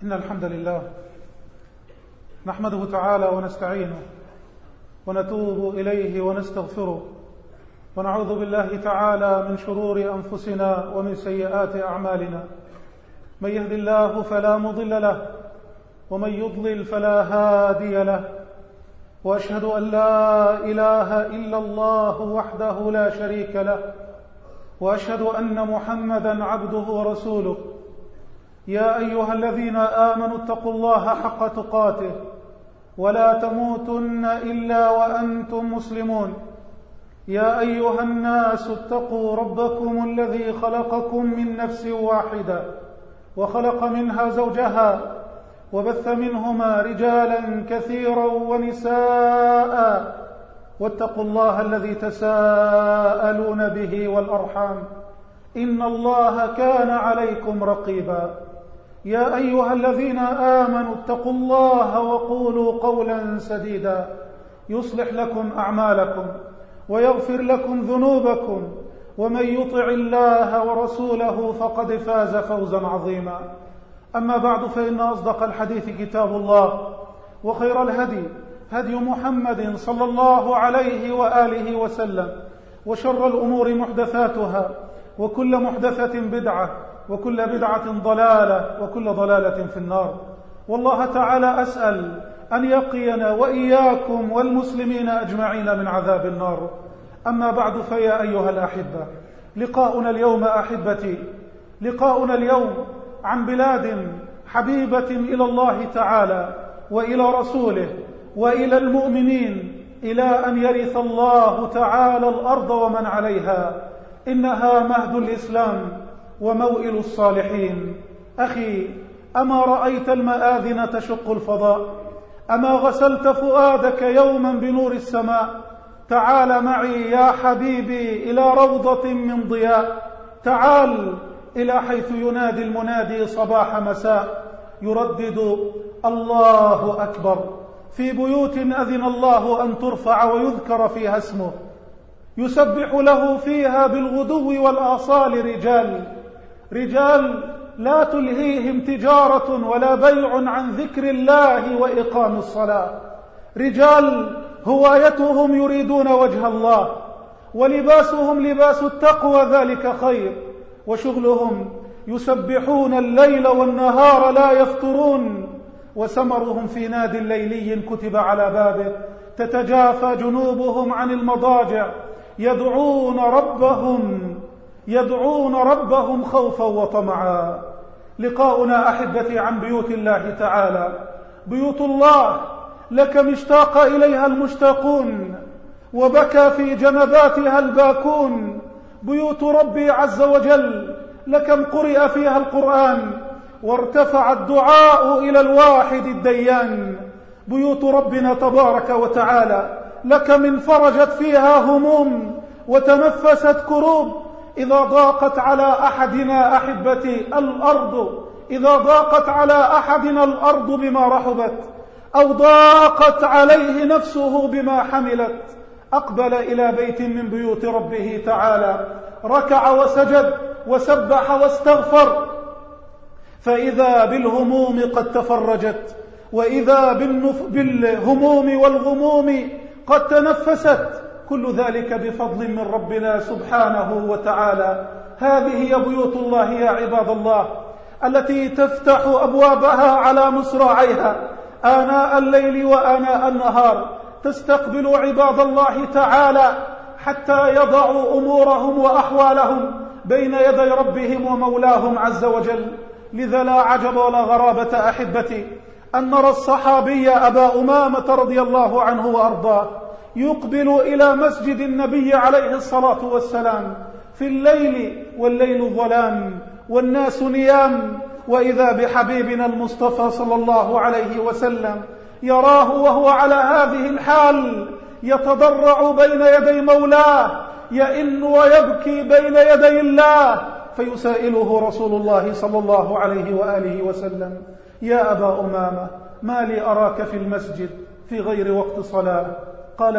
إن الحمد لله نحمده تعالى ونستعينه ونتوب إليه ونستغفره ونعوذ بالله تعالى من شرور أنفسنا ومن سيئات أعمالنا. من يهد الله فلا مضل له ومن يضلل فلا هادي له، وأشهد أن لا إله إلا الله وحده لا شريك له، وأشهد أن محمدا عبده ورسوله. يا أيها الذين آمنوا اتقوا الله حق تقاته ولا تموتن إلا وأنتم مسلمون. يا أيها الناس اتقوا ربكم الذي خلقكم من نفس واحدة وخلق منها زوجها وبث منهما رجالا كثيرا ونساء، واتقوا الله الذي تساءلون به والأرحام إن الله كان عليكم رقيبا. يا أيها الذين آمنوا اتقوا الله وقولوا قولا سديدا يصلح لكم أعمالكم ويغفر لكم ذنوبكم، ومن يطع الله ورسوله فقد فاز فوزا عظيما. أما بعد، فإن أصدق الحديث كتاب الله، وخير الهدي هدي محمد صلى الله عليه وآله وسلم، وشر الأمور محدثاتها، وكل محدثة بدعة، وكل بدعة ضلالة، وكل ضلالة في النار. والله تعالى أسأل أن يقينا وإياكم والمسلمين أجمعين من عذاب النار. أما بعد، فيا أيها الأحبة، لقاؤنا اليوم أحبتي لقاؤنا اليوم عن بلاد حبيبة إلى الله تعالى وإلى رسوله وإلى المؤمنين إلى أن يرث الله تعالى الأرض ومن عليها. إنها مهد الإسلام وموئل الصالحين. أخي، أما رأيت المآذن تشق الفضاء؟ أما غسلت فؤادك يوما بنور السماء؟ تعال معي يا حبيبي إلى روضة من ضياء. تعال إلى حيث ينادي المنادي صباح مساء، يردد الله أكبر في بيوت أذن الله أن ترفع ويذكر فيها اسمه، يسبح له فيها بالغدو والآصال رجال لا تلهيهم تجارة ولا بيع عن ذكر الله وإقام الصلاة. رجال هوايتهم يريدون وجه الله، ولباسهم لباس التقوى ذلك خير، وشغلهم يسبحون الليل والنهار لا يفترون، وسمرهم في ناد ليلي كتب على بابه تتجافى جنوبهم عن المضاجع يدعون ربهم خوفا وطمعا. لقاؤنا أحبتي عن بيوت الله تعالى. بيوت الله لكم اشتاق إليها المشتاقون وبكى في جنباتها الباكون. بيوت ربي عز وجل لكم قرئ فيها القرآن وارتفع الدعاء إلى الواحد الديان. بيوت ربنا تبارك وتعالى لكم انفرجت فيها هموم وتنفست كروب. إذا ضاقت على أحدنا أحبتي الأرض، إذا ضاقت على أحدنا الأرض بما رحبت، أو ضاقت عليه نفسه بما حملت، أقبل إلى بيت من بيوت ربه تعالى، ركع وسجد وسبح واستغفر، فإذا بالهموم قد تفرجت، وإذا بالهموم والغموم قد تنفست. كل ذلك بفضل من ربنا سبحانه وتعالى. هذه هي بيوت الله يا عباد الله، التي تفتح أبوابها على مصراعيها آناء الليل وآناء النهار، تستقبل عباد الله تعالى حتى يضعوا أمورهم وأحوالهم بين يدي ربهم ومولاهم عز وجل. لذا لا عجب ولا غرابة أحبتي أن نرى الصحابي أبا أمامة رضي الله عنه وأرضاه يقبل إلى مسجد النبي عليه الصلاة والسلام في الليل، والليل ظلام والناس نيام، وإذا بحبيبنا المصطفى صلى الله عليه وسلم يراه وهو على هذه الحال يتضرع بين يدي مولاه، يئن ويبكي بين يدي الله، فيسائله رسول الله صلى الله عليه وآله وسلم: يا أبا أمامة، ما لي أراك في المسجد في غير وقت صلاة؟ قال: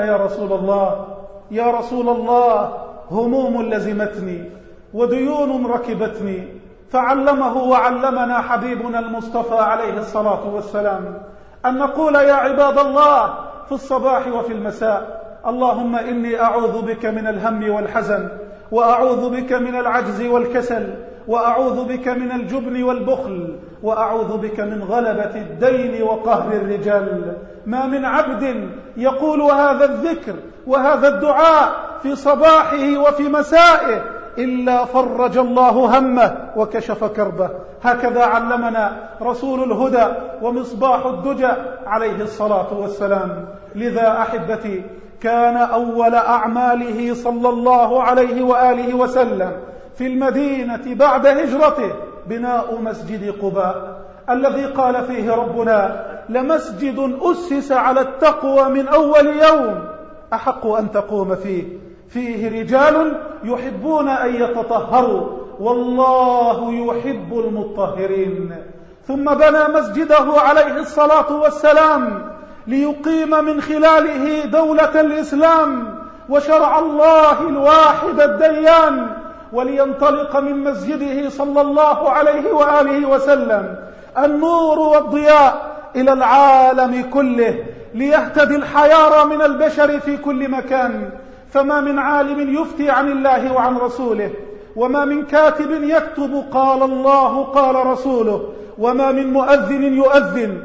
يا رسول الله، هموم لزمتني وديون ركبتني، فعلمه وعلمنا حبيبنا المصطفى عليه الصلاة والسلام أن نقول يا عباد الله في الصباح وفي المساء: اللهم إني أعوذ بك من الهم والحزن، وأعوذ بك من العجز والكسل، وأعوذ بك من الجبن والبخل، وأعوذ بك من غلبة الدين وقهر الرجال. ما من عبد يقول هذا الذكر وهذا الدعاء في صباحه وفي مسائه إلا فرج الله همه وكشف كربه. هكذا علمنا رسول الهدى ومصباح الدجى عليه الصلاة والسلام. لذا أحبتي، كان أول أعماله صلى الله عليه وآله وسلم في المدينة بعد هجرته بناء مسجد قباء، الذي قال فيه ربنا: لمسجد أسس على التقوى من أول يوم أحق أن تقوم فيه رجال يحبون أن يتطهروا والله يحب المطهرين. ثم بنى مسجده عليه الصلاة والسلام ليقيم من خلاله دولة الإسلام وشرع الله الواحد الديان، ولينطلق من مسجده صلى الله عليه وآله وسلم النور والضياء إلى العالم كله، ليهتدي الحيارى من البشر في كل مكان. فما من عالم يفتي عن الله وعن رسوله، وما من كاتب يكتب قال الله قال رسوله، وما من مؤذن يؤذن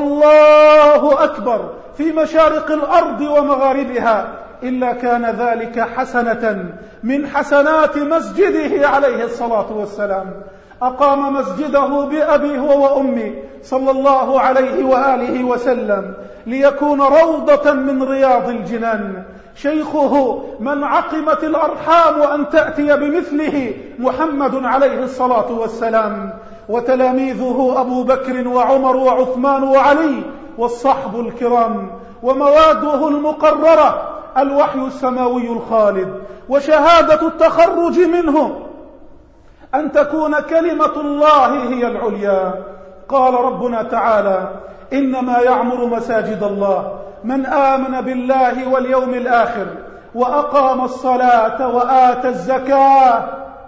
الله أكبر في مشارق الأرض ومغاربها إلا كان ذلك حسنة من حسنات مسجده عليه الصلاة والسلام. أقام مسجده بأبي هو وأمي صلى الله عليه وآله وسلم ليكون روضة من رياض الجنان. شيخه من عقمت الأرحام أن تأتي بمثله محمد عليه الصلاة والسلام، وتلاميذه أبو بكر وعمر وعثمان وعلي والصحب الكرام، ومواده المقررة الوحي السماوي الخالد، وشهادة التخرج منه أن تكون كلمة الله هي العليا. قال ربنا تعالى: إنما يعمر مساجد الله من آمن بالله واليوم الآخر وأقام الصلاة وآتى الزكاة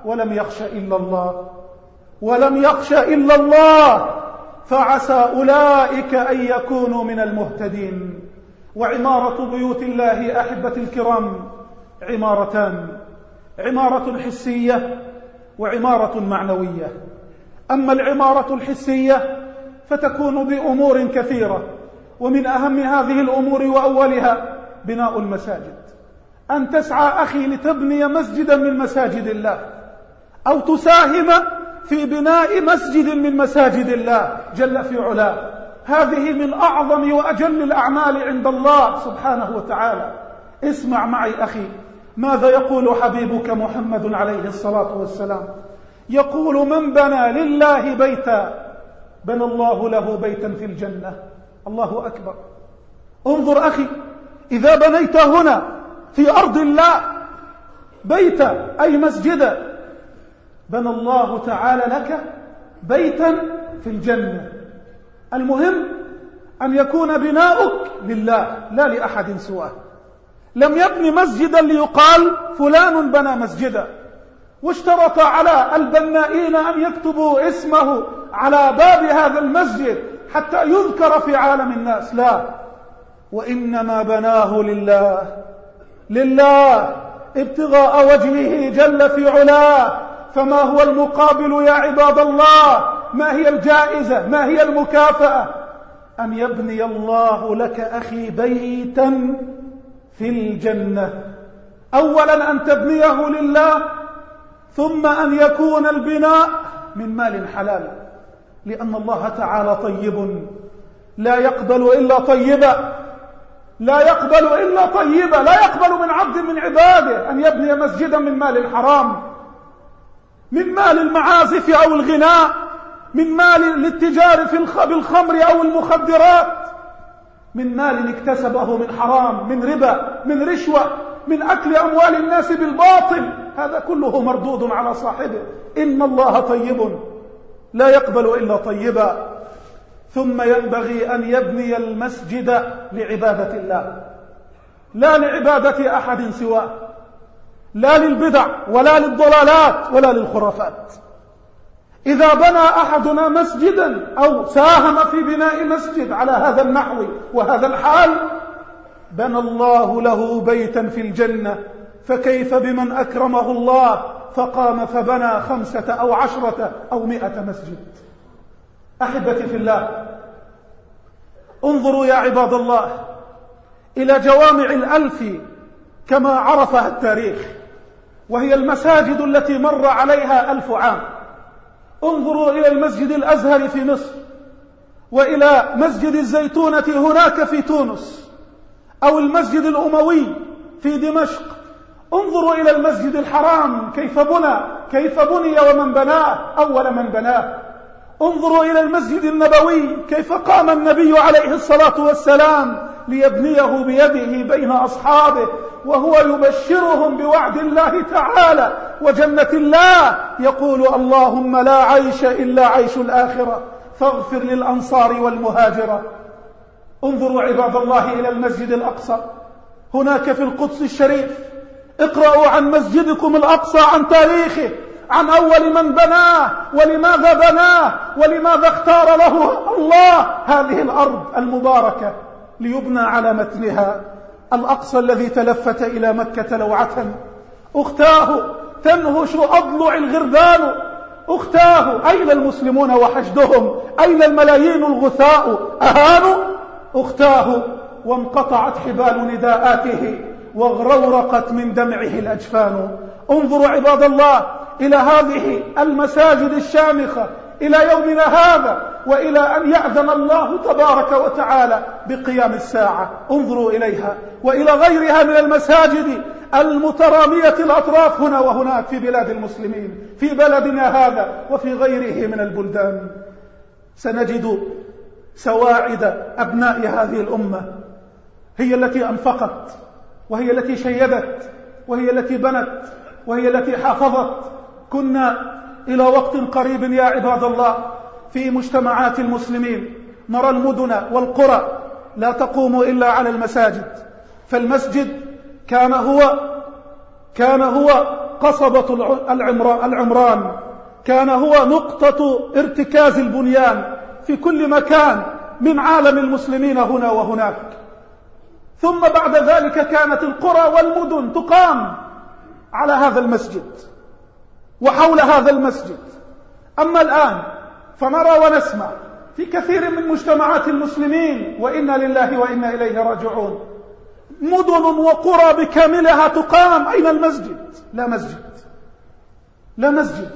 ولم يخش إلا الله فعسى أولئك أن يكونوا من المهتدين. وعمارة بيوت الله أحبتي الكرام عمارتان: عمارة حسية وعمارة معنوية. أما العمارة الحسية فتكون بأمور كثيرة، ومن أهم هذه الأمور وأولها بناء المساجد. أن تسعى أخي لتبني مسجدا من مساجد الله، أو تساهم في بناء مسجد من مساجد الله جل في علاه. هذه من أعظم وأجل الأعمال عند الله سبحانه وتعالى. اسمع معي أخي ماذا يقول حبيبك محمد عليه الصلاة والسلام. يقول: من بنى لله بيتا بنى الله له بيتا في الجنة. الله أكبر. انظر أخي، إذا بنيت هنا في أرض الله بيتا أي مسجدا، بنى الله تعالى لك بيتا في الجنة. المهم أن يكون بناؤك لله لا لأحد سواه. لم يبني مسجدا ليقال فلان بنى مسجدا، واشترط على البنائين أن يكتبوا اسمه على باب هذا المسجد حتى يذكر في عالم الناس، لا، وإنما بناه لله ابتغاء وجهه جل في علاه. فما هو المقابل يا عباد الله؟ ما هي الجائزة؟ ما هي المكافأة؟ أن يبني الله لك أخي بيتا في الجنة. أولا أن تبنيه لله، ثم أن يكون البناء من مال حلال، لأن الله تعالى طيب لا يقبل إلا طيبا، لا يقبل إلا طيبا. لا يقبل من عبد من عباده أن يبني مسجدا من مال الحرام، من مال المعازف أو الغناء، من مال الاتجار بالخمر أو المخدرات، من مال اكتسبه من حرام، من ربا، من رشوة، من أكل أموال الناس بالباطل. هذا كله مردود على صاحبه. إن الله طيب لا يقبل إلا طيبا. ثم ينبغي أن يبني المسجد لعبادة الله، لا لعبادة أحد سواه، لا للبدع ولا للضلالات ولا للخرافات. إذا بنى أحدنا مسجدا أو ساهم في بناء مسجد على هذا النحو وهذا الحال بنى الله له بيتا في الجنة، فكيف بمن أكرمه الله فقام فبنى 5 أو 10 أو 100 مسجد؟ أحبتي في الله، انظروا يا عباد الله إلى جوامع الألف كما عرفها التاريخ، وهي المساجد التي مر عليها 1000 عام. انظروا إلى المسجد الأزهر في مصر، وإلى مسجد الزيتونة هناك في تونس، أو المسجد الأموي في دمشق. انظروا إلى المسجد الحرام كيف بني ومن بناه أول من بناه. انظروا إلى المسجد النبوي كيف قام النبي عليه الصلاة والسلام ليبنيه بيده بين أصحابه، وهو يبشرهم بوعد الله تعالى وجنة الله، يقول اللهم لا عيش إلا عيش الآخرة فاغفر للأنصار والمهاجرة. انظروا عباد الله إلى المسجد الأقصى هناك في القدس الشريف. اقرأوا عن مسجدكم الأقصى، عن تاريخه، عن أول من بناه ولماذا بناه ولماذا اختار له الله هذه الأرض المباركة ليبنى على متنها. الأقصى الذي تلفت إلى مكة لوعة، أختاه تنهش أضلع الغربان، أختاه أين المسلمون وحشدهم؟ أين الملايين الغثاء أهانوا؟ أختاه وانقطعت حبال نداءاته واغرورقت من دمعه الأجفان. انظروا عباد الله إلى هذه المساجد الشامخة إلى يومنا هذا، وإلى أن يأذن الله تبارك وتعالى بقيام الساعة. انظروا إليها وإلى غيرها من المساجد المترامية الأطراف هنا وهناك في بلاد المسلمين، في بلدنا هذا وفي غيره من البلدان. سنجد سواعد أبناء هذه الأمة هي التي أنفقت، وهي التي شيدت، وهي التي بنت، وهي التي حافظت. كنا إلى وقت قريب يا عباد الله في مجتمعات المسلمين نرى المدن والقرى لا تقوم إلا على المساجد، فالمسجد كان هو قصبة العمران، كان هو نقطة ارتكاز البنيان في كل مكان من عالم المسلمين هنا وهناك. ثم بعد ذلك كانت القرى والمدن تقام على هذا المسجد وحول هذا المسجد. أما الآن فنرى ونسمع في كثير من مجتمعات المسلمين، وإنا لله وإنا إليه راجعون، مدن وقرى بكاملها تقام. أين المسجد؟ لا مسجد، لا مسجد.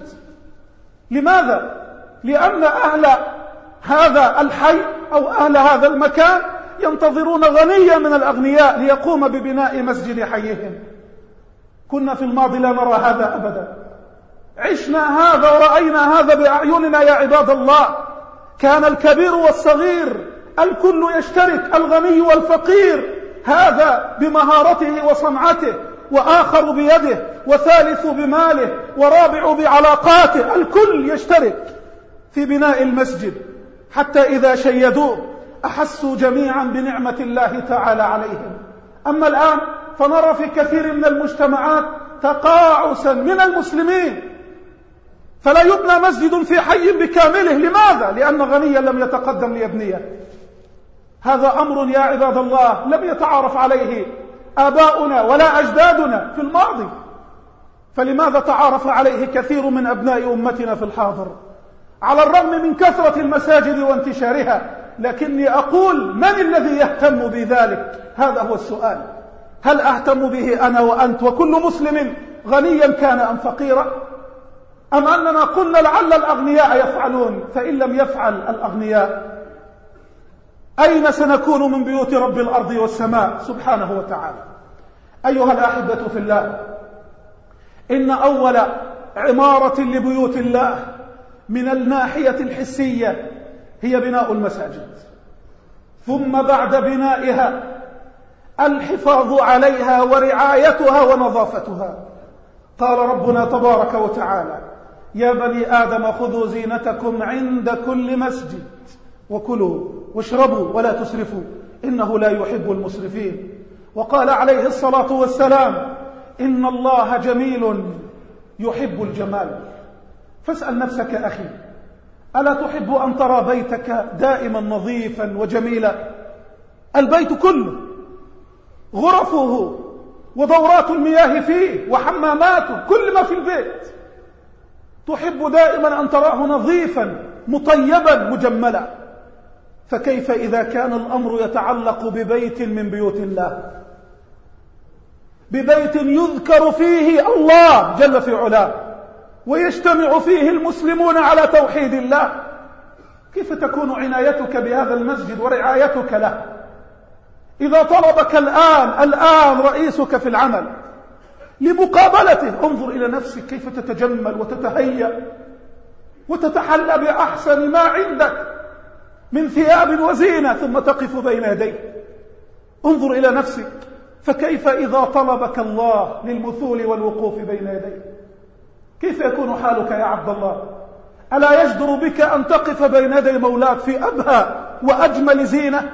لماذا؟ لأن أهل هذا الحي أو أهل هذا المكان ينتظرون غنيا من الأغنياء ليقوم ببناء مسجد حيهم. كنا في الماضي لا نرى هذا أبدا، عشنا هذا ورأينا هذا بأعيننا يا عباد الله. كان الكبير والصغير الكل يشترك، الغني والفقير، هذا بمهارته وصنعته، وآخر بيده، وثالث بماله، ورابع بعلاقاته. الكل يشترك في بناء المسجد، حتى إذا شيدوه أحسوا جميعا بنعمة الله تعالى عليهم. أما الآن فنرى في كثير من المجتمعات تقاعسا من المسلمين، فلا يبنى مسجد في حي بكامله. لماذا؟ لأن غنيا لم يتقدم ليبنيه. هذا أمر يا عباد الله لم يتعارف عليه آباؤنا ولا أجدادنا في الماضي، فلماذا تعارف عليه كثير من أبناء أمتنا في الحاضر على الرغم من كثرة المساجد وانتشارها؟ لكني أقول من الذي يهتم بذلك؟ هذا هو السؤال. هل أهتم به أنا وأنت وكل مسلم غنيا كان أم فقيرا؟ أم أننا قلنا لعل الأغنياء يفعلون؟ فإن لم يفعل الأغنياء أين سنكون من بيوت رب الأرض والسماء سبحانه وتعالى؟ أيها الأحبة في الله، إن أول عمارة لبيوت الله من الناحية الحسية هي بناء المساجد، ثم بعد بنائها الحفاظ عليها ورعايتها ونظافتها. قال ربنا تبارك وتعالى: يا بني آدم خذوا زينتكم عند كل مسجد وكلوا واشربوا ولا تسرفوا إنه لا يحب المسرفين. وقال عليه الصلاة والسلام: إن الله جميل يحب الجمال. فاسأل نفسك أخي، ألا تحب أن ترى بيتك دائما نظيفا وجميلا؟ البيت كله، غرفه ودورات المياه فيه وحماماته، كل ما في البيت تحب دائما أن تراه نظيفا مطيبا مجملا. فكيف إذا كان الأمر يتعلق ببيت من بيوت الله، ببيت يذكر فيه الله جل في علاه ويجتمع فيه المسلمون على توحيد الله؟ كيف تكون عنايتك بهذا المسجد ورعايتك له إذا طلبك الآن رئيسك في العمل لمقابلته؟ انظر إلى نفسك كيف تتجمل وتتهيأ وتتحلى بأحسن ما عندك من ثياب وزينة ثم تقف بين يديه. انظر إلى نفسك، فكيف إذا طلبك الله للمثول والوقوف بين يديه؟ كيف يكون حالك يا عبد الله؟ ألا يجدر بك أن تقف بين يدي مولاك في أبهى وأجمل زينة؟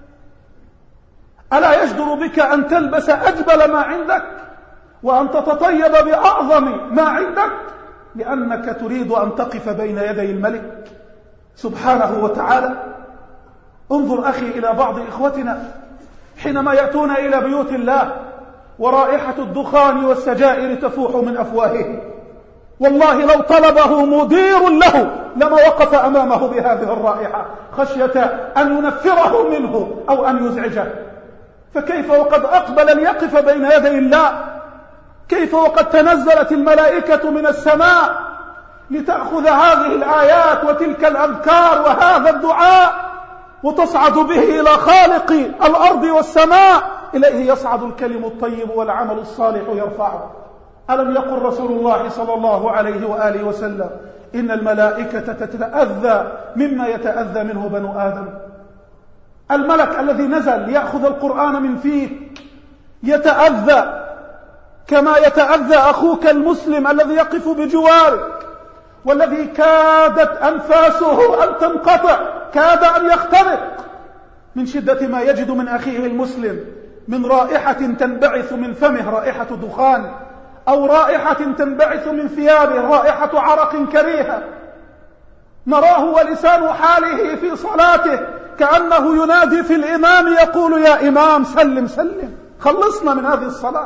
ألا يجدر بك أن تلبس أجمل ما عندك وأن تتطيب بأعظم ما عندك لأنك تريد أن تقف بين يدي الملك سبحانه وتعالى؟ انظر أخي إلى بعض إخوتنا حينما يأتون إلى بيوت الله ورائحة الدخان والسجائر تفوح من أفواههم، والله لو طلبه مدير له لما وقف أمامه بهذه الرائحة خشية أن ينفره منه أو أن يزعجه. فكيف وقد أقبل ليقف بين يدي الله؟ كيف وقد تنزلت الملائكة من السماء لتأخذ هذه الآيات وتلك الأذكار وهذا الدعاء وتصعد به إلى خالق الأرض والسماء، إليه يصعد الكلم الطيب والعمل الصالح يرفعه. ألم يقل رسول الله صلى الله عليه وآله وسلم إن الملائكة تتأذى مما يتأذى منه بنو آدم؟ الملك الذي نزل ليأخذ القرآن من فيك يتأذى كما يتأذى أخوك المسلم الذي يقف بجوارك والذي كادت أنفاسه أن تنقطع، كاد أن يخترق من شدة ما يجد من أخيه المسلم من رائحة تنبعث من فمه رائحة دخان، أو رائحة تنبعث من ثيابه رائحة عرق كريهة. نراه ولسان حاله في صلاته كأنه ينادي في الإمام يقول يا إمام سلم سلم، خلصنا من هذه الصلاة،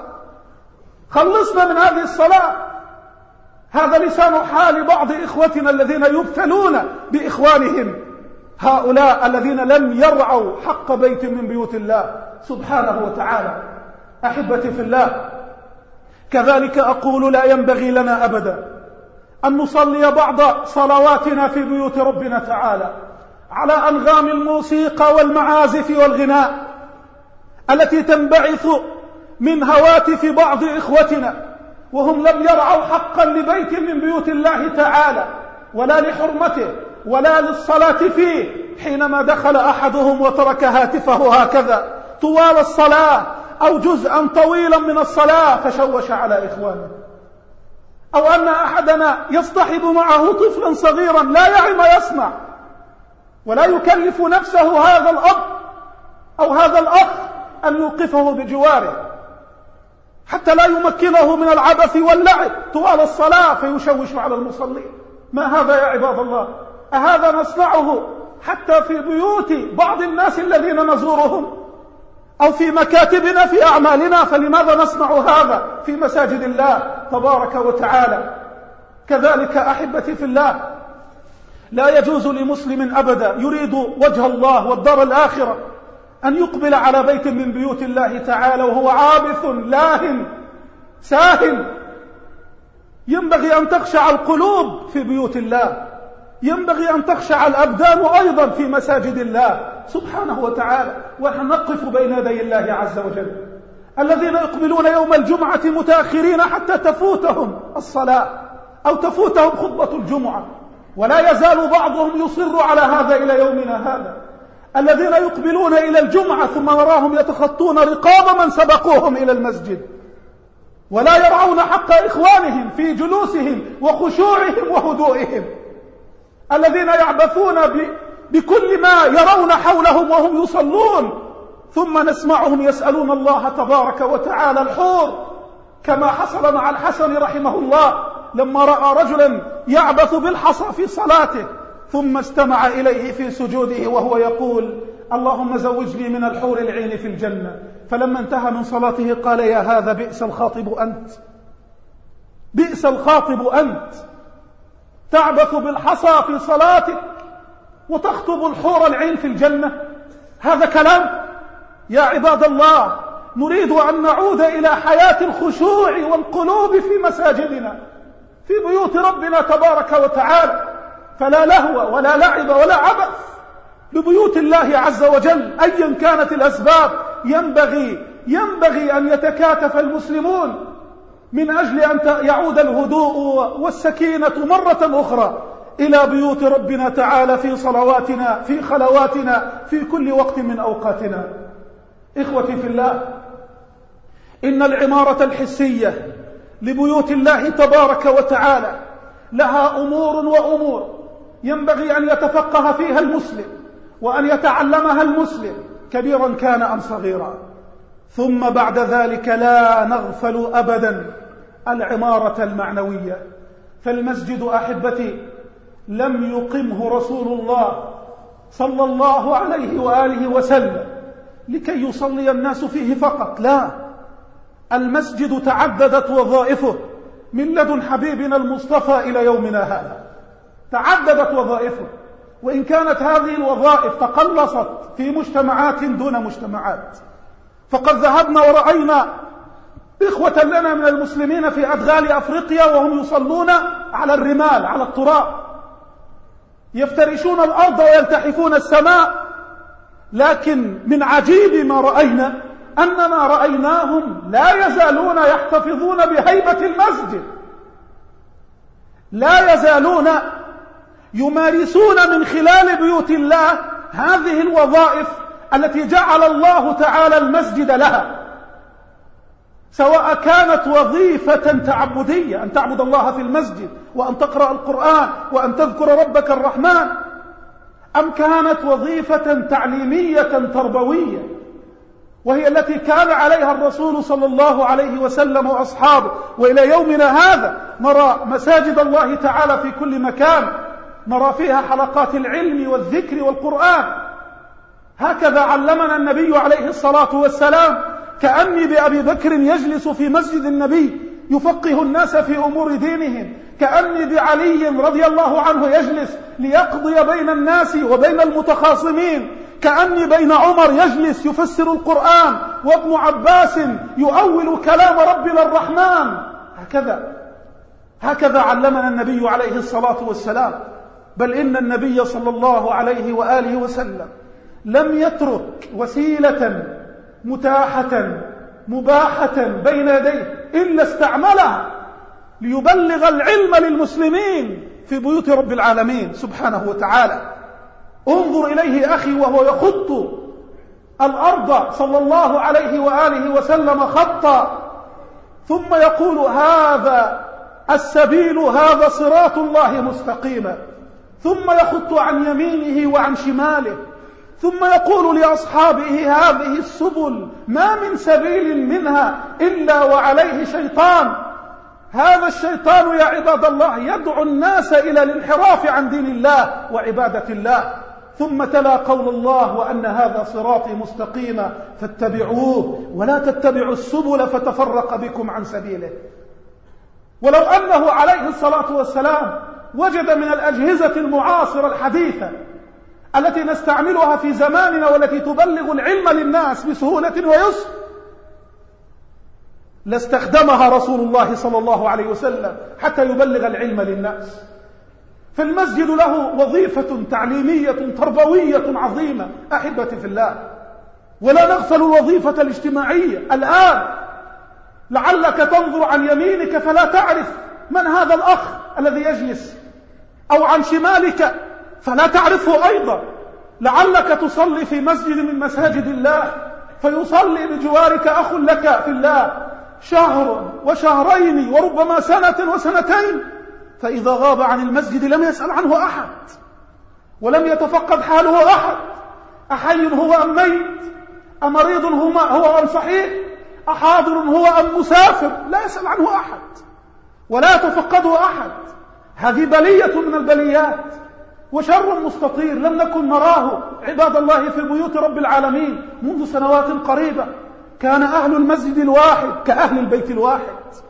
خلصنا من هذه الصلاة. هذا لسان حال بعض إخوتنا الذين يبتلون بإخوانهم، هؤلاء الذين لم يرعوا حق بيت من بيوت الله سبحانه وتعالى. أحبتي في الله، كذلك أقول لا ينبغي لنا أبدا أن نصلي بعض صلواتنا في بيوت ربنا تعالى على أنغام الموسيقى والمعازف والغناء التي تنبعث من هواتف بعض إخوتنا وهم لم يرعوا حقا لبيت من بيوت الله تعالى ولا لحرمته ولا للصلاة فيه. حينما دخل أحدهم وترك هاتفه هكذا طوال الصلاة أو جزءا طويلا من الصلاة فشوش على إخوانه، أو أن أحدنا يصطحب معه طفلا صغيرا لا يعي ما يصنع ولا يكلف نفسه هذا الأب أو هذا الأخ أن يوقفه بجواره حتى لا يمكنه من العبث واللعب طوال الصلاة فيشوش على المصلين. ما هذا يا عباد الله؟ أهذا نصنعه حتى في بيوت بعض الناس الذين نزورهم أو في مكاتبنا في أعمالنا؟ فلماذا نصنع هذا في مساجد الله تبارك وتعالى؟ كذلك أحبتي في الله، لا يجوز لمسلم أبدا يريد وجه الله والدار الآخرة أن يقبل على بيت من بيوت الله تعالى وهو عابث لاهٍ ساهٍ. ينبغي أن تخشع القلوب في بيوت الله، ينبغي أن تخشع الأبدان أيضا في مساجد الله سبحانه وتعالى. ونحن نقف بين يدي الله عز وجل. الذين يقبلون يوم الجمعة متأخرين حتى تفوتهم الصلاة أو تفوتهم خطبة الجمعة، ولا يزال بعضهم يصر على هذا إلى يومنا هذا. الذين يقبلون إلى الجمعة ثم نراهم يتخطون رقاب من سبقوهم إلى المسجد ولا يرعون حق إخوانهم في جلوسهم وخشوعهم وهدوئهم. الذين يعبثون بكل ما يرون حولهم وهم يصلون ثم نسمعهم يسألون الله تبارك وتعالى الحور كما حصل مع الحسن رحمه الله لما رأى رجلا يعبث بالحصى في صلاته ثم استمع إليه في سجوده وهو يقول اللهم زوجني من الحور العين في الجنة، فلما انتهى من صلاته قال يا هذا بئس الخاطب أنت، بئس الخاطب أنت، تعبث بالحصى في صلاتك وتخطب الحور العين في الجنة. هذا كلام؟ يا عباد الله، نريد أن نعود إلى حياة الخشوع والقلوب في مساجدنا في بيوت ربنا تبارك وتعالى، فلا لهو ولا لعب ولا عبث ببيوت الله عز وجل أيا كانت الأسباب. ينبغي أن يتكاتف المسلمون من أجل أن يعود الهدوء والسكينة مرة أخرى إلى بيوت ربنا تعالى في صلواتنا في خلواتنا في كل وقت من أوقاتنا. إخوتي في الله، إن العمارة الحسية لبيوت الله تبارك وتعالى لها أمور ينبغي أن يتفقه فيها المسلم وأن يتعلمها المسلم كبيرا كان أم صغيرا. ثم بعد ذلك لا نغفل أبدا العمارة المعنوية، فالمسجد أحبتي لم يقمه رسول الله صلى الله عليه وآله وسلم لكي يصلي الناس فيه فقط، لا، المسجد تعددت وظائفه من لدن حبيبنا المصطفى إلى يومنا هذا، تعددت وظائفه، وإن كانت هذه الوظائف تقلصت في مجتمعات دون مجتمعات. فقد ذهبنا ورأينا إخوة لنا من المسلمين في أدغال أفريقيا وهم يصلون على الرمال، على التراب، يفترشون الأرض ويلتحفون السماء. لكن من عجيب ما رأينا أننا رأيناهم لا يزالون يحتفظون بهيبة المسجد، لا يزالون يمارسون من خلال بيوت الله هذه الوظائف التي جعل الله تعالى المسجد لها، سواء كانت وظيفة تعبدية أن تعبد الله في المسجد وأن تقرأ القرآن وأن تذكر ربك الرحمن، أم كانت وظيفة تعليمية تربوية، وهي التي كان عليها الرسول صلى الله عليه وسلم وأصحابه. وإلى يومنا هذا نرى مساجد الله تعالى في كل مكان، نرى فيها حلقات العلم والذكر والقرآن. هكذا علمنا النبي عليه الصلاة والسلام، كأني بأبي بكر يجلس في مسجد النبي يفقه الناس في أمور دينهم، كأني بعلي رضي الله عنه يجلس ليقضي بين الناس وبين المتخاصمين، كأني بين عمر يجلس يفسر القرآن وابن عباس يؤول كلام ربنا الرحمن. هكذا علمنا النبي عليه الصلاة والسلام. بل إن النبي صلى الله عليه وآله وسلم لم يترك وسيلة متاحة مباحة بين يديه إلا استعملها ليبلغ العلم للمسلمين في بيوت رب العالمين سبحانه وتعالى. انظر إليه أخي وهو يخط الأرض صلى الله عليه وآله وسلم خطا، ثم يقول هذا السبيل، هذا صراط الله مستقيما، ثم يخط عن يمينه وعن شماله، ثم يقول لأصحابه هذه السبل ما من سبيل منها إلا وعليه شيطان. هذا الشيطان يا عباد الله يدعو الناس إلى الانحراف عن دين الله وعبادة الله. ثم تلا قول الله وأن هذا صراطي مستقيما فاتبعوه ولا تتبعوا السبل فتفرق بكم عن سبيله. ولو أنه عليه الصلاة والسلام وجد من الأجهزة المعاصرة الحديثة التي نستعملها في زماننا والتي تبلغ العلم للناس بسهولة ويسر لاستخدمها رسول الله صلى الله عليه وسلم حتى يبلغ العلم للناس. فالمسجد له وظيفة تعليمية تربوية عظيمة أحبتي في الله. ولا نغفل الوظيفة الاجتماعية. الآن لعلك تنظر عن يمينك فلا تعرف من هذا الأخ الذي يجلس، أو عن شمالك فلا تعرفه أيضا. لعلك تصلي في مسجد من مساجد الله فيصلي بجوارك أخ لك في الله شهر وشهرين وربما سنة وسنتين، فإذا غاب عن المسجد لم يسأل عنه أحد ولم يتفقد حاله أحد. أحي هو أم ميت؟ أمريض هو أم صحيح؟ أحاضر هو أم مسافر؟ لا يسأل عنه أحد. ولا يتفقده أحد. هذه بلية من البليات وشر مستطير لم نكن نراه عباد الله في بيوت رب العالمين منذ سنوات قريبة. كان أهل المسجد الواحد كأهل البيت الواحد،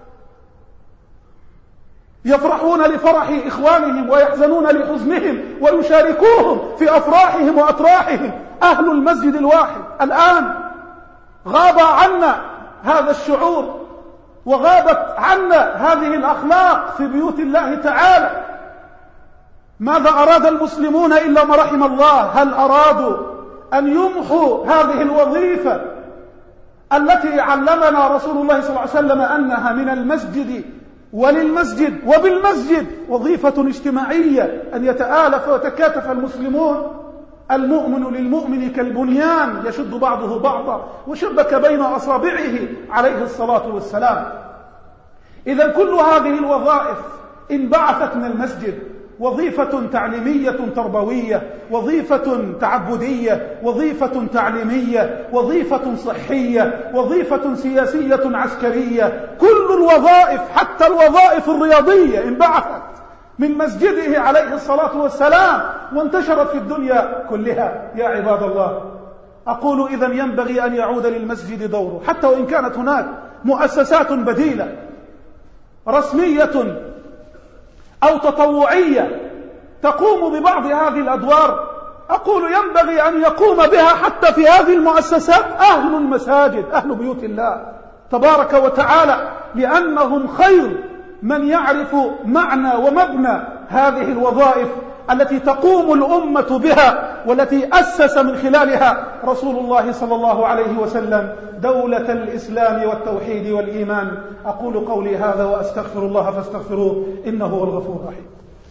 يفرحون لفرح إخوانهم ويحزنون لحزنهم ويشاركوهم في أفراحهم وأتراحهم. أهل المسجد الواحد. الآن غاب عنا هذا الشعور وغابت عنا هذه الأخلاق في بيوت الله تعالى. ماذا أراد المسلمون إلا ما رحم الله؟ هل أرادوا أن يمحوا هذه الوظيفة التي علمنا رسول الله صلى الله عليه وسلم أنها من المسجد وللمسجد وبالمسجد وظيفة اجتماعية، أن يتآلف ويتكاتف المسلمون؟ المؤمن للمؤمن كالبنيان يشد بعضه بعضا وشبك بين أصابعه عليه الصلاة والسلام. إذا كل هذه الوظائف انبعثت من المسجد: وظيفة تعليمية تربوية، وظيفة تعبدية، وظيفة تعليمية، وظيفة صحية، وظيفة سياسية عسكرية. كل الوظائف حتى الوظائف الرياضية انبعثت من مسجده عليه الصلاة والسلام وانتشرت في الدنيا كلها. يا عباد الله، أقول إذن ينبغي أن يعود للمسجد دوره، حتى وإن كانت هناك مؤسسات بديلة رسمية أو تطوعية تقوم ببعض هذه الأدوار. أقول ينبغي أن يقوم بها حتى في هذه المؤسسات أهل المساجد، أهل بيوت الله تبارك وتعالى، لأنهم خير من يعرف معنى ومبنى هذه الوظائف التي تقوم الأمة بها والتي أسس من خلالها رسول الله صلى الله عليه وسلم دولة الإسلام والتوحيد والإيمان. أقول قولي هذا وأستغفر الله فاستغفروه إنه هو الغفور الرحيم.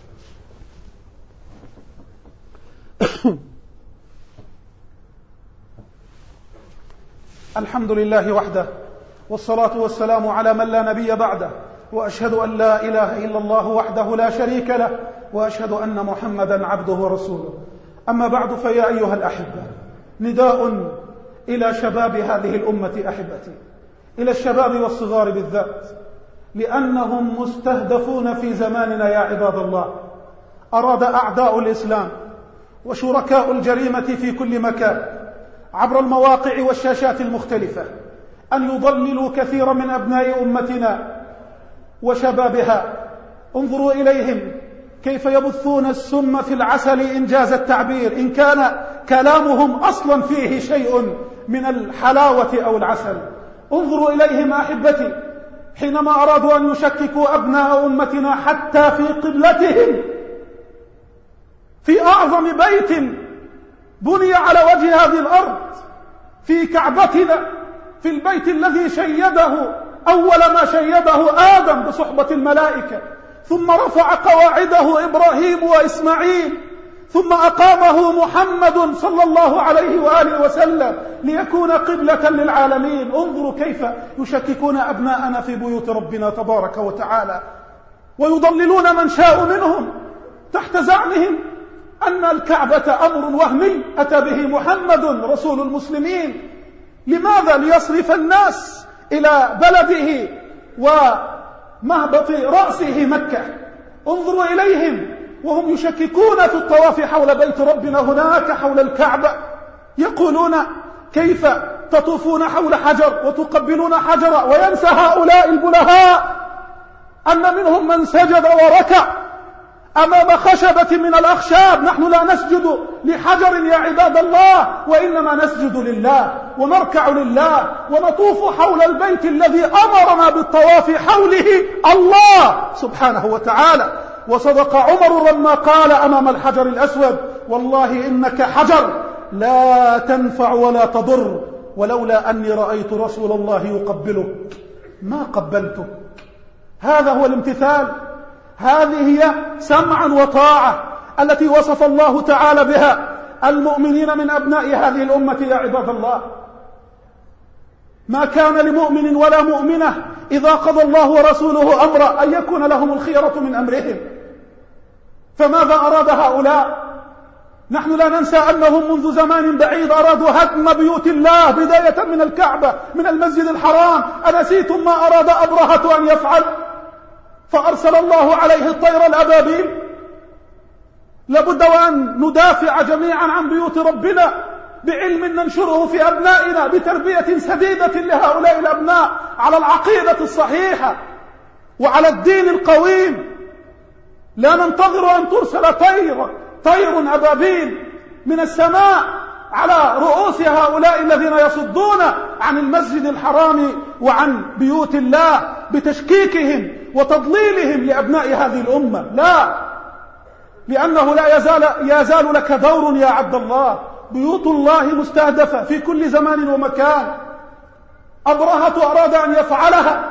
الحمد لله وحده، والصلاة والسلام على من لا نبي بعده، وأشهد أن لا إله إلا الله وحده لا شريك له، وأشهد أن محمدا عبده ورسوله. أما بعد، فيا أيها الأحبة، نداء إلى شباب هذه الأمة أحبتي، إلى الشباب والصغار بالذات، لأنهم مستهدفون في زماننا يا عباد الله. أراد أعداء الإسلام وشركاء الجريمة في كل مكان عبر المواقع والشاشات المختلفة أن يضللوا كثيرا من أبناء أمتنا وشبابها. انظروا إليهم كيف يبثون السم في العسل إنجاز التعبير، إن كان كلامهم أصلا فيه شيء من الحلاوة أو العسل. انظروا إليهم أحبتي حينما أرادوا أن يشككوا أبناء أمتنا حتى في قبلتهم، في أعظم بيت بني على وجه هذه الأرض، في كعبتنا، في البيت الذي شيده أول ما شيده آدم بصحبة الملائكة، ثم رفع قواعده إبراهيم وإسماعيل، ثم أقامه محمد صلى الله عليه وآله وسلم ليكون قبلة للعالمين. انظروا كيف يشككون أبناءنا في بيوت ربنا تبارك وتعالى، ويضللون من شاء منهم تحت زعمهم أن الكعبة أمر وهمي أتى به محمد رسول المسلمين. لماذا؟ ليصرف الناس إلى بلده ومهبط رأسه مكة. انظروا إليهم وهم يشككون في الطواف حول بيت ربنا هناك حول الكعبة، يقولون كيف تطوفون حول حجر وتقبلون حجرا، وينسى هؤلاء البلهاء أن منهم من سجد وركع أمام خشبة من الأخشاب. نحن لا نسجد لحجر يا عباد الله، وإنما نسجد لله ونركع لله ونطوف حول البيت الذي أمرنا بالطواف حوله الله سبحانه وتعالى. وصدق عمر لما قال أمام الحجر الأسود: والله إنك حجر لا تنفع ولا تضر، ولولا أني رأيت رسول الله يقبلك ما قبلتك. هذا هو الامتثال، هذه هي سمعا وطاعة التي وصف الله تعالى بها المؤمنين من أبناء هذه الأمة يا عباد الله. ما كان لمؤمن ولا مؤمنة إذا قضى الله ورسوله أمرا أن يكون لهم الخيرة من أمرهم. فماذا أراد هؤلاء؟ نحن لا ننسى أنهم منذ زمان بعيد أرادوا هدم بيوت الله بداية من الكعبة من المسجد الحرام. أنسيتم ما أراد أبرهة أن يفعل؟ فأرسل الله عليه الطير الأبابيل، لابد وأن ندافع جميعا عن بيوت ربنا بعلم ننشره في أبنائنا، بتربية سديدة لهؤلاء الأبناء على العقيدة الصحيحة وعلى الدين القويم. لا ننتظر أن ترسل طير أبابيل من السماء على رؤوس هؤلاء الذين يصدون عن المسجد الحرام وعن بيوت الله بتشكيكهم وتضليلهم لأبناء هذه الأمة. لا، لأنه لا يزال لك دور يا عبد الله. بيوت الله مستهدفة في كل زمان ومكان. أبرهة أراد أن يفعلها،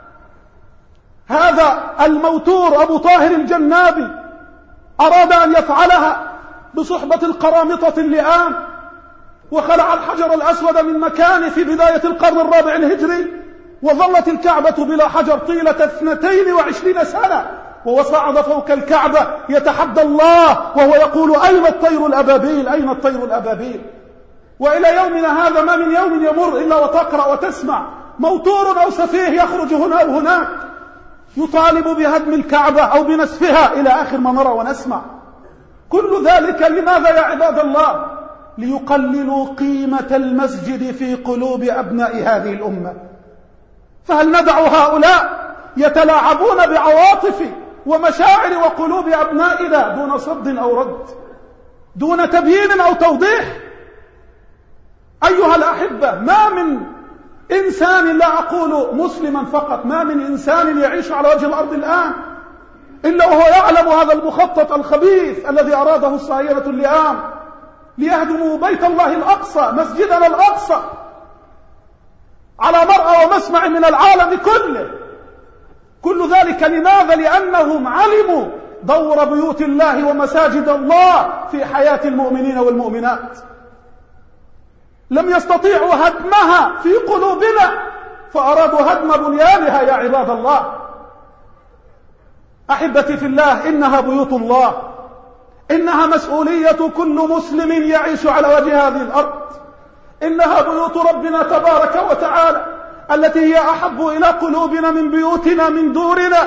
هذا الموتور أبو طاهر الجنابي أراد أن يفعلها بصحبة القرامطة اللئام، وخلع الحجر الأسود من مكانه في بداية القرن الرابع الهجري، وظلت الكعبة بلا حجر طيلة 22 سنة، وصعد فوق الكعبة يتحدى الله وهو يقول: أين الطير الأبابيل؟ أين الطير الأبابيل؟ وإلى يومنا هذا ما من يوم يمر إلا وتقرأ وتسمع موتور أو سفيه يخرج هنا أو هناك يطالب بهدم الكعبة أو بنسفها، إلى آخر ما نرى ونسمع. كل ذلك لماذا يا عباد الله؟ ليقللوا قيمة المسجد في قلوب أبناء هذه الأمة. فهل ندع هؤلاء يتلاعبون بعواطف ومشاعر وقلوب أبنائنا دون صد أو رد، دون تبيين أو توضيح؟ أيها الأحبة، ما من إنسان، لا أقول مسلما فقط، ما من إنسان يعيش على وجه الأرض الآن إلا وهو يعلم هذا المخطط الخبيث الذي أراده الصهاينة اللئام ليهدموا بيت الله الأقصى، مسجدنا الأقصى، على مرأى ومسمع من العالم كله. كل ذلك لماذا؟ لأنهم علموا دور بيوت الله ومساجد الله في حياة المؤمنين والمؤمنات. لم يستطيعوا هدمها في قلوبنا فأرادوا هدم بنيانها يا عباد الله. أحبتي في الله، إنها بيوت الله، إنها مسؤولية كل مسلم يعيش على وجه هذه الأرض. إنها بيوت ربنا تبارك وتعالى التي هي أحب إلى قلوبنا من بيوتنا، من دورنا،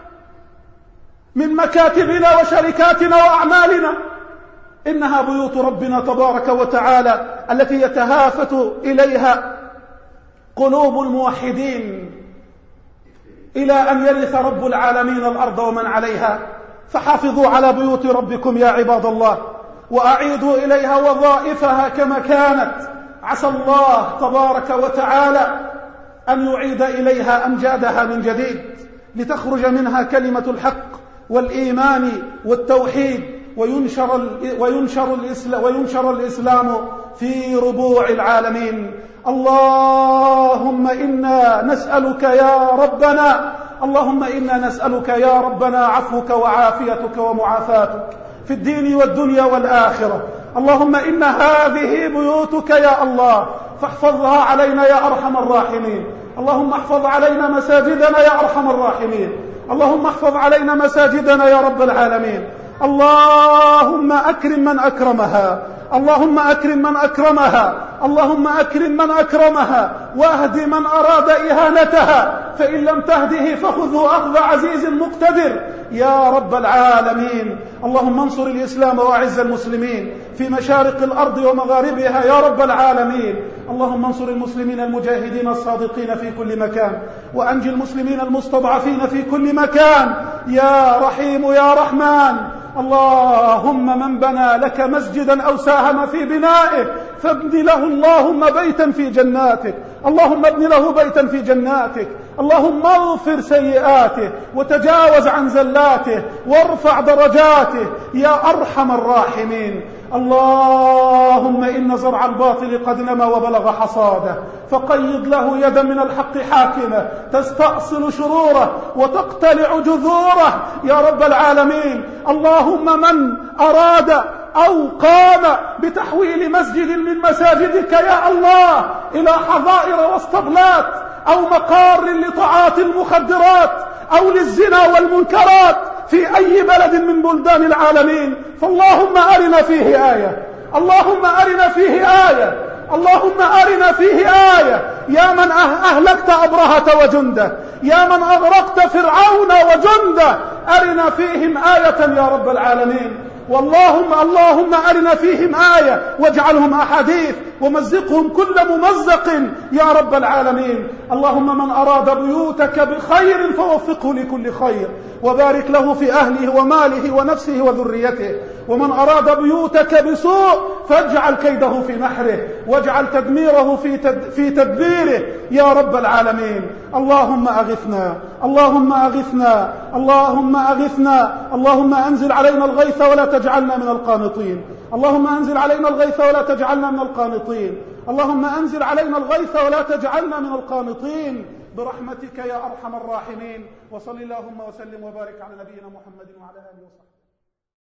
من مكاتبنا وشركاتنا وأعمالنا. إنها بيوت ربنا تبارك وتعالى التي يتهافت إليها قلوب الموحدين إلى أن يرث رب العالمين الأرض ومن عليها. فحافظوا على بيوت ربكم يا عباد الله، وأعيدوا إليها وظائفها كما كانت. عسى الله تبارك وتعالى أن يعيد إليها أمجادها من جديد، لتخرج منها كلمة الحق والإيمان والتوحيد، وينشر الإسلام في ربوع العالمين. اللهم إنا نسألك يا ربنا، اللهم إنا نسألك يا ربنا عفوك وعافيتك ومعافاتك في الدين والدنيا والآخرة. اللهم إن هذه بيوتك يا الله، فاحفظها علينا يا أرحم الراحمين. اللهم احفظ علينا مساجدنا يا أرحم الراحمين. اللهم احفظ علينا مساجدنا يا رب العالمين. اللهم أكرم من أكرمها، اللهم أكرم من أكرمها، اللهم أكرم من أكرمها، واهد من أراد إهانتها، فإن لم تهده فخذه أخذ عزيز مقتدر يا رب العالمين. اللهم انصر الإسلام وأعز المسلمين في مشارق الأرض ومغاربها يا رب العالمين. اللهم انصر المسلمين المجاهدين الصادقين في كل مكان، وأنجي المسلمين المستضعفين في كل مكان يا رحيم يا رحمن. اللهم من بنى لك مسجدا أو ساهم في بنائه فابن له اللهم بيتا في جناتك، اللهم ابن له بيتا في جناتك. اللهم اغفر سيئاته وتجاوز عن زلاته وارفع درجاته يا أرحم الراحمين. اللهم إن زرع الباطل قد نمى وبلغ حصاده، فقيض له يدا من الحق حاكمة تستأصل شروره وتقتلع جذوره يا رب العالمين. اللهم من أراد أو قام بتحويل مسجد من مساجدك يا الله إلى حظائر واسطبلات أو مقار لطاعات المخدرات أو للزنا والمنكرات في أي بلد من بلدان العالمين، فاللهم أرنا فيه آية، اللهم أرنا فيه آية، اللهم أرنا فيه آية. يا من أهلكت أبرهة وجنده، يا من أغرقت فرعون وجنده أرنا فيهم آية يا رب العالمين. اللهم أرنا فيهم آية واجعلهم أحاديث ومزقهم كل ممزق يا رب العالمين. اللهم من أراد بيوتك بخير فوفقه لكل خير وبارك له في أهله وماله ونفسه وذريته، ومن أراد بيوتك بسوء فاجعل كيده في نحره واجعل تدميره في تدبيره يا رب العالمين. اللهم أغثنا، اللهم أغثنا، اللهم أغثنا، اللهم أنزل علينا الغيث ولا تجعلنا من القانطين، اللهم أنزل علينا الغيث ولا تجعلنا من القانطين، اللهم أنزل علينا الغيث ولا تجعلنا من القانطين برحمتك يا أرحم الراحمين. وصل اللهم وسلم وبارك على نبينا محمد وعلى آله وصحبه.